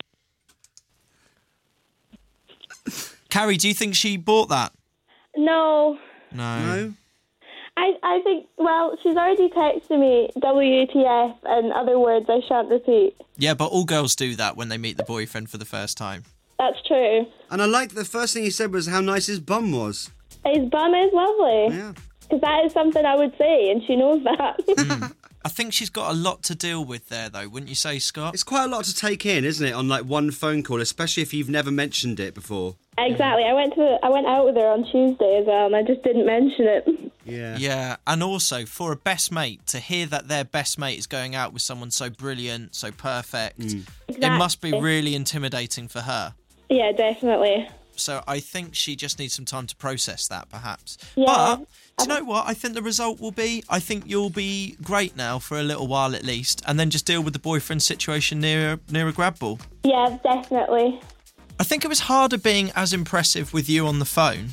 Carrie, do you think she bought that? No. No. No? I, I think, well, she's already texted me W T F and other words I shan't repeat. Yeah, but all girls do that when they meet the boyfriend for the first time. That's true. And I like the first thing he said was how nice his bum was. His bum is lovely. Yeah. Because that is something I would say, and she knows that. Mm. I think she's got a lot to deal with there, though, wouldn't you say, Scott? It's quite a lot to take in, isn't it, on like one phone call, especially if you've never mentioned it before. Exactly. I went to I went out with her on Tuesday as well, and I just didn't mention it. Yeah. Yeah, and also for a best mate to hear that their best mate is going out with someone so brilliant, so perfect, it must be Exactly. really intimidating for her. Yeah, definitely. So I think she just needs some time to process that, perhaps. Yeah. But do you know what? I think the result will be, I think you'll be great now for a little while at least, and then just deal with the boyfriend situation near near a grab ball. Yeah, definitely. I think it was harder being as impressive with you on the phone.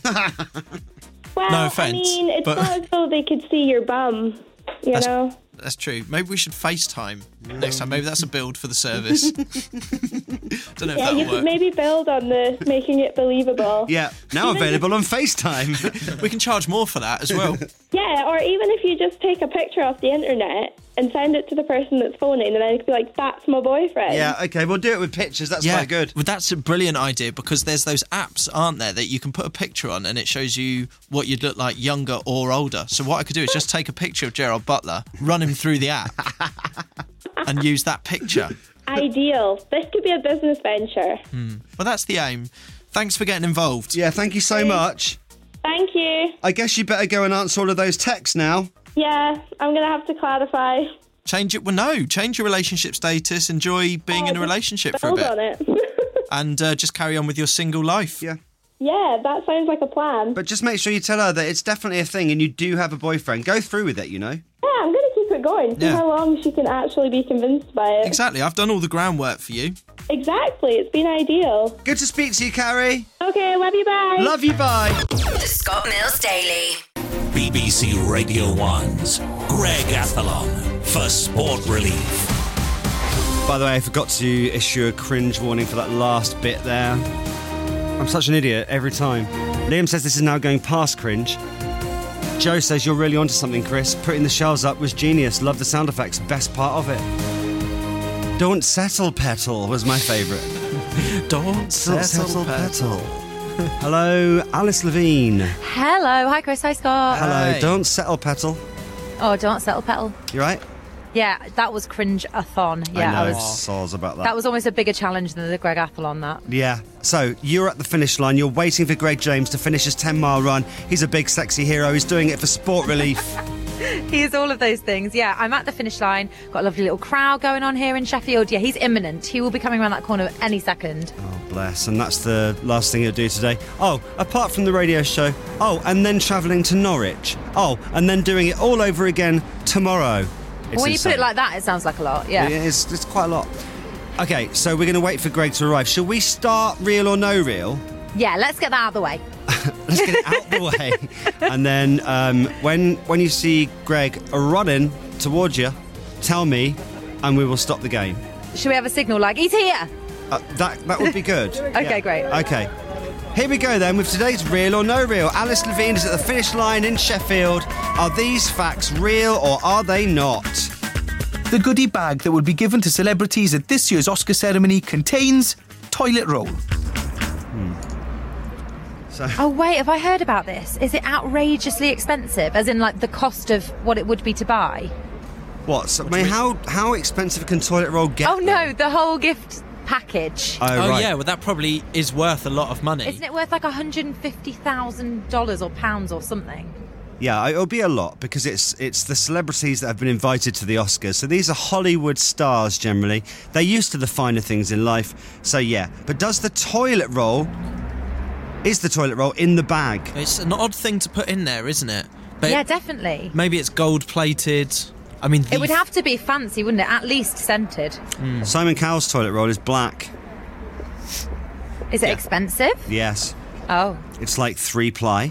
Well, No offence, I mean, it's but- not as though they could see your bum, you That's- know? That's true. Maybe we should FaceTime next time. Maybe that's a build for the service. Don't know if Yeah, that'll you work. could maybe build on the making it believable. Yeah, now available on FaceTime. We can charge more for that as well. Yeah, or even if you just take a picture off the internet and send it to the person that's phoning, and then it could be like, that's my boyfriend. Yeah, okay, we'll do it with pictures. That's quite good. Well, that's a brilliant idea because there's those apps, aren't there, that you can put a picture on and it shows you what you'd look like younger or older. So what I could do is just take a picture of Gerald Butler, run him through the app, and use that picture. Ideal. This could be a business venture. Hmm. Well, that's the aim. Thanks for getting involved. Yeah, thank you so much. Thank you. I guess you better go and answer all of those texts now. Yeah, I'm going to have to clarify. Change it. Well, no, change your relationship status. Enjoy being Oh, in a just relationship for a build bit. on it. And uh, just carry on with your single life. Yeah. Yeah, that sounds like a plan. But just make sure you tell her that it's definitely a thing and you do have a boyfriend. Go through with it, you know? Yeah, I'm going to keep it going. See Yeah. how long she can actually be convinced by it. Exactly. I've done all the groundwork for you. Exactly. It's been ideal. Good to speak to you, Carrie. Okay, love you, bye. Love you, bye. The Scott Mills Daily. B B C Radio one's Greg Athlon for Sport Relief. By the way, I forgot to issue a cringe warning for that last bit there. I'm such an idiot every time. Liam says this is now going past cringe. Joe says you're really onto something, Chris. Putting the shelves up was genius. Love the sound effects. Best part of it. Don't settle, Petal was my favourite. Don't settle, settle petal. Hello, Alice Levine. Hello. Hi, Chris. Hi, Scott. Hello, don't settle petal. Oh, don't settle petal. You right? Yeah, that was cringe-a-thon. Yeah, I know, I was. soz about that. That was almost a bigger challenge than the Greg Athlon, that. Yeah. So, you're at the finish line. You're waiting for Greg James to finish his ten-mile run. He's a big, sexy hero. He's doing it for sport relief. He is all of those things. Yeah, I'm at the finish line. Got a lovely little crowd going on here in Sheffield. Yeah, he's imminent. He will be coming around that corner any second. Oh, bless. And that's the last thing he'll do today. Oh, apart from the radio show. Oh, and then travelling to Norwich. Oh, and then doing it all over again tomorrow. It's Well, when insane. you put it like that, it sounds like a lot. Yeah. Yeah, it's, it's quite a lot. Okay, so we're going to wait for Greg to arrive. Shall we start real or no real? Yeah, let's get that out of the way. Let's get it out the way. And then um, when when you see Greg running towards you, tell me, and we will stop the game. Should we have a signal like, he's here? Uh, that that would be good. Okay, great. Okay. Here we go then with today's Real or No Real. Alice Levine is at the finish line in Sheffield. Are these facts real or are they not? The goodie bag that will be given to celebrities at this year's Oscar ceremony contains toilet roll. So. Oh, wait, have I heard about this? Is it outrageously expensive? As in, like, the cost of what it would be to buy? What? So, I mean, how, how expensive can toilet roll get? Oh, no, the whole gift package. Oh, Oh, right. yeah, well, that probably is worth a lot of money. Isn't it worth like one hundred fifty thousand dollars or pounds or something? Yeah, it'll be a lot because it's it's the celebrities that have been invited to the Oscars. So these are Hollywood stars generally. They're used to the finer things in life. So yeah, but does the toilet roll, is the toilet roll in the bag? It's an odd thing to put in there, isn't it? But yeah, definitely. Maybe it's gold-plated. I mean, the It would have to be fancy, wouldn't it? At least scented. Simon Cowell's toilet roll is black. Is it expensive? Yes. Oh. It's like three ply.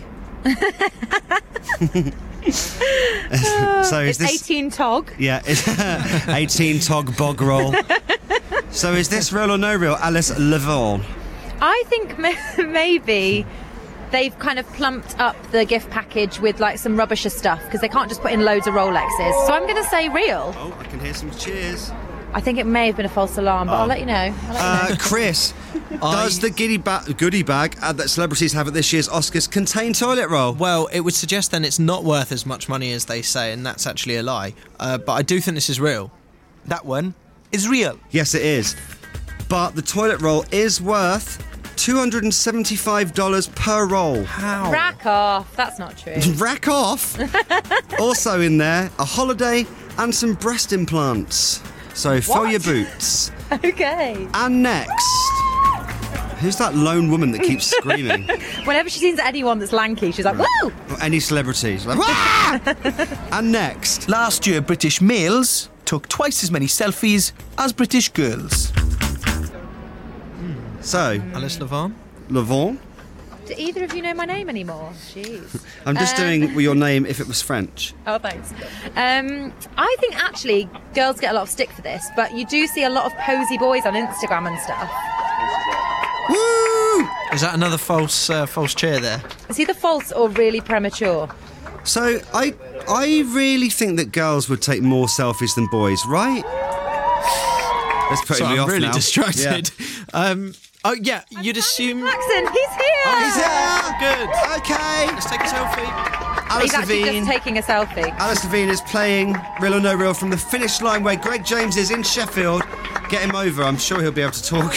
so is it's this eighteen tog. Yeah, it's eighteen tog bog roll. So is this real or no real, Alice Levine? I think ma- maybe they've kind of plumped up the gift package with like some rubbisher stuff because they can't just put in loads of Rolexes. So I'm going to say real. Oh, I can hear some cheers. I think it may have been a false alarm, but Oh. I'll let you know. I'll let you Uh, know. Chris, does the goodie, ba- goodie bag uh, that celebrities have at this year's Oscars contain toilet roll? Well, it would suggest then it's not worth as much money as they say, and that's actually a lie. Uh, but I do think this is real. That one is real. Yes, it is. But the toilet roll is worth two hundred seventy-five dollars per roll. How? Rack off. That's not true. Rack off. Also in there, a holiday and some breast implants. So fill What? your boots. Okay. And next, who's that lone woman that keeps screaming? Whenever she sees anyone that's lanky, she's like, woo! Or any celebrities. Like, "Wah!" And next, Last year, British males took twice as many selfies as British girls. so Alice Levine? Levine. Do either of you know my name anymore? Jeez. I'm just Um, doing your name if it was French. Oh, thanks. Um, I think actually girls get a lot of stick for this, but you do see a lot of posy boys on Instagram and stuff. Woo! Is that another false uh, false chair there? Is either false or really premature? So I I really think that girls would take more selfies than boys, right? Let's put So me I'm off really now. distracted. Um, oh, yeah, you'd assume... Jackson, he's here! Oh, he's here! Good. Okay. Let's take a selfie. Alice He's actually Levine. just taking a selfie. Alice Levine is playing Real or No Real from the finish line where Greg James is in Sheffield. Get him over. I'm sure he'll be able to talk.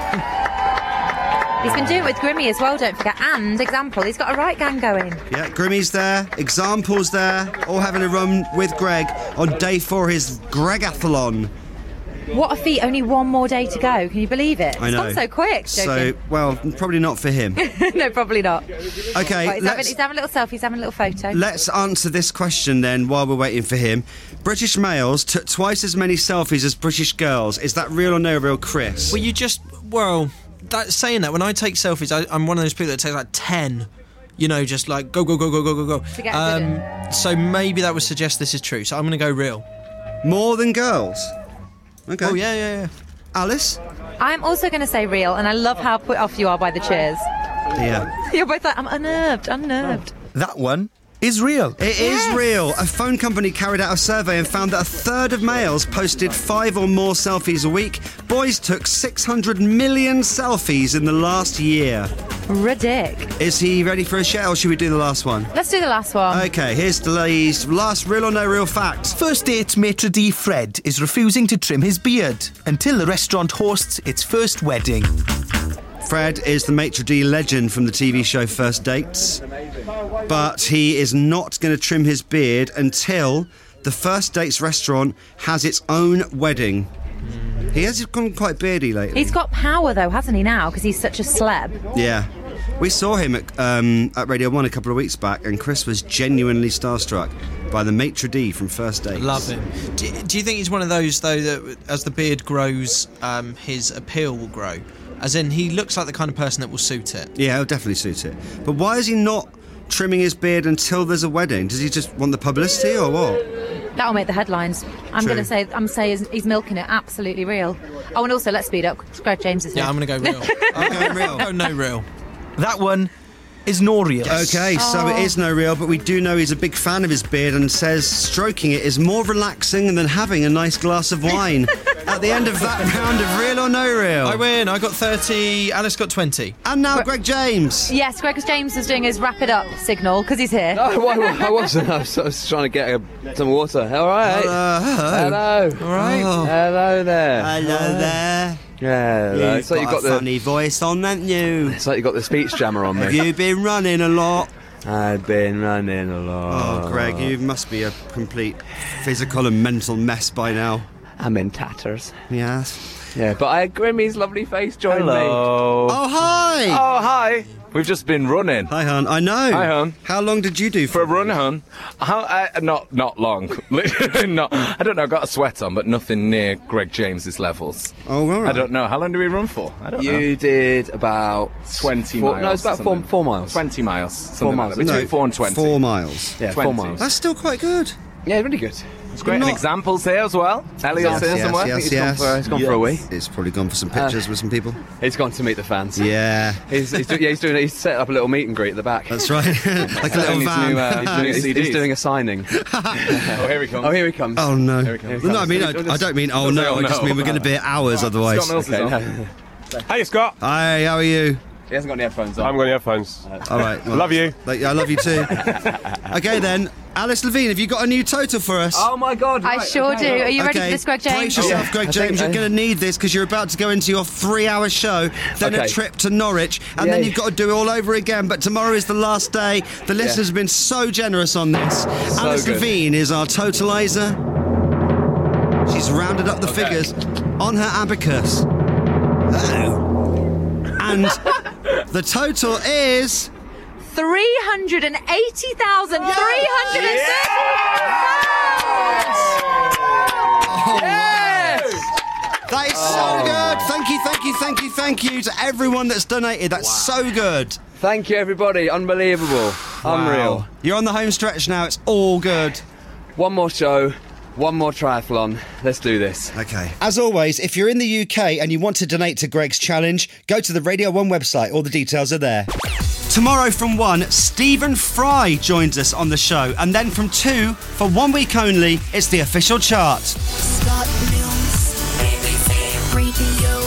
He's been doing it with Grimmy as well, don't forget. And Example, he's got a right gang going. Yeah, Grimmy's there. Examples there. All having a run with Greg on day four of his Gregathlon. What a feat, only one more day to go. Can you believe it? I know. It's gone so quick, So, joking. well, probably not for him. No, probably not. Okay, Right, he's, having, let's, he's having a little selfie, he's having a little photo. let's answer this question then while we're waiting for him. British males took twice as many selfies as British girls. Is that real or no real, Chris? Well, you just... Well, that, saying that, when I take selfies, I, I'm one of those people that takes like ten. You know, just like go, go, go, go, go, go, go. To get a good Um, so maybe that would suggest this is true. So I'm going to go real. More than girls? Okay. Oh, yeah, yeah, yeah. Alice? I'm also going to say real, and I love how put off you are by the cheers. Yeah. You're both like, I'm unnerved, unnerved. That one is real. It is real. A phone company carried out a survey and found that a third of males posted five or more selfies a week. Boys took six hundred million selfies in the last year. Ridic. Is he ready for a share, or should we do the last one? Let's do the last one. Okay, here's Delay's last real or no real fact. First date maitre d' Fred is refusing to trim his beard until the restaurant hosts its first wedding. Fred is the maitre d' legend from the T V show First Dates, but he is not going to trim his beard until the First Dates restaurant has its own wedding. He has gone quite beardy lately. He's got power, though, hasn't he, now? Because he's such a celeb. Yeah. We saw him at, um, at Radio one a couple of weeks back, and Chris was genuinely starstruck by the maitre d' from First Dates. Love him. Do, do you think he's one of those, though, that as the beard grows, um, his appeal will grow? As in, he looks like the kind of person that will suit it. Yeah, he'll definitely suit it. But why is he not trimming his beard until there's a wedding? Does he just want the publicity, or what? That'll make the headlines. I'm True. going to say, I'm saying he's, he's milking it. Absolutely real. Oh, and also, let's speed up. Greg James is here. Yeah, I'm going to go real. I'm going real. Go no real. That one is no real. Okay, so Oh. it is no real, but we do know he's a big fan of his beard and says stroking it is more relaxing than having a nice glass of wine. At the end of that round of real or no real. I win. I got thirty. Alice got twenty. And now Greg James. Yes, Greg James is doing his wrap it up signal because he's here. No, I, I wasn't. I was, I was trying to get a, some water. All right. Hello. Hello. All right. Oh. Hello there. Hello there. Yeah. hello. You've It's like got, you've got a the. funny voice on, haven't you? It's like you got the speech jammer on me. Have you been running a lot? I've been running a lot. Oh, Greg, you must be a complete physical and mental mess by now. I'm in tatters. Yes. Yeah, but I, Grimmy's lovely face joined me. Oh, hi. Oh, hi. We've just been running. Hi, hon. I know. Hi, hon. How long did you do For a run, hon? How, uh, not not long. Literally not. I don't know, I got a sweat on, but nothing near Greg James's levels. Oh, all right. I don't know. How long did we run for? I don't know. You did about twenty four, miles. No, it's about four, something. four miles. twenty miles. Four Something miles. Like that. Between No, four and twenty. Four miles. Yeah, four twenty. miles. That's still quite good. Yeah, really good. It's great. And examples here as well. Elliot's here somewhere. yes, He's yes. gone for, he's gone for a wee. It's probably gone for some pictures Uh, with some people. He's gone to meet the fans. Yeah. He's, he's, do, yeah, he's doing. He's set up a little meet and greet at the back. That's right. Like a little His van. new, uh, he's, doing, New he's, C Ds. he's doing a signing. Oh, here he comes. Oh, here he comes. Oh, no. Here he comes. No, I mean, I, I don't mean, oh, Don't say, no. oh, I just no. mean we're going to be here hours otherwise. Scott Mills is Okay, on. no. Hey, Scott. Hi, how are you? He hasn't got any headphones I on. haven't got any headphones. All right. well, Love you. like, I love you too. Okay, then. Alice Levine, have you got a new total for us? Oh my God! I right, sure okay. do. Are you ready Okay, for this, Greg brace James? yourself, Yeah. Greg I James. think You're I- going to need this because you're about to go into your three-hour show, then a Okay. trip to Norwich, and then Yeah. you've got to do it all over again. But tomorrow is the last day. The listeners have been so generous on this. So Alice good. Levine is our totalizer. She's rounded up the Okay. figures on her abacus. Oh. And the total is... three hundred eighty thousand three hundred Oh, yes! That is so good. Thank you, thank you, thank you, thank you to everyone that's donated. That's so good. Thank you, everybody. Unbelievable. Unreal. Wow. You're on the home stretch now. It's all good. One more show. One more triathlon. Let's do this. Okay. As always, if you're in the U K and you want to donate to Greg's challenge, go to the Radio one website. All the details are there. Tomorrow from one, Stephen Fry joins us on the show. And then from two, for one week only, it's the official chart. Scott Mills, B B C Radio